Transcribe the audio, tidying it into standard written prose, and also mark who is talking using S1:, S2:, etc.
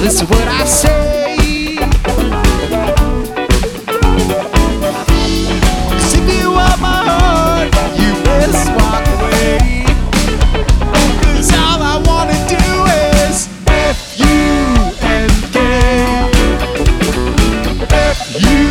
S1: Listen what I say. 'Cause if you want my heart, you best walk away. 'Cause all I wanna do is F-U-N-K. F-U